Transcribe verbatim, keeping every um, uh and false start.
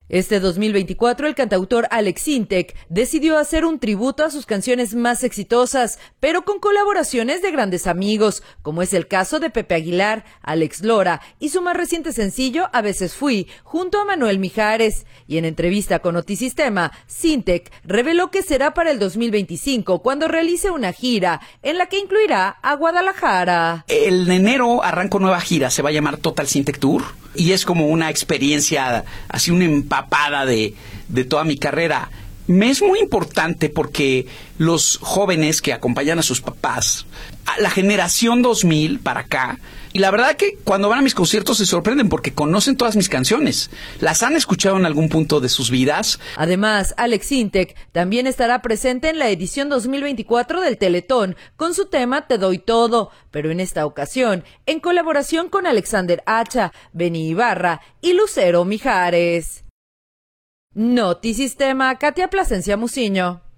Este dos mil veinticuatro, el cantautor Alex Sintek decidió hacer un tributo a sus canciones más exitosas, pero con colaboraciones de grandes amigos, como es el caso de Pepe Aguilar, Alex Lora y su más reciente sencillo A veces fui, junto a Manuel Mijares. Y en entrevista con Notisistema, Sintek reveló que será para el dos mil veinticinco cuando realice una gira en la que incluirá a Guadalajara. El enero arranco nueva gira, se va a llamar Total Sintek Tour. Y es como una experiencia, así una empapada de, de toda mi carrera. Me es muy importante porque los jóvenes que acompañan a sus papás, a la generación dos mil para acá, y la verdad que cuando van a mis conciertos se sorprenden porque conocen todas mis canciones. Las han escuchado en algún punto de sus vidas. Además, Alex Sintek también estará presente en la edición dos mil veinticuatro del Teletón con su tema Te doy todo, pero en esta ocasión en colaboración con Alexander Hacha, Benny Ibarra y Lucero Mijares. Notisistema, Katia Plasencia Muciño.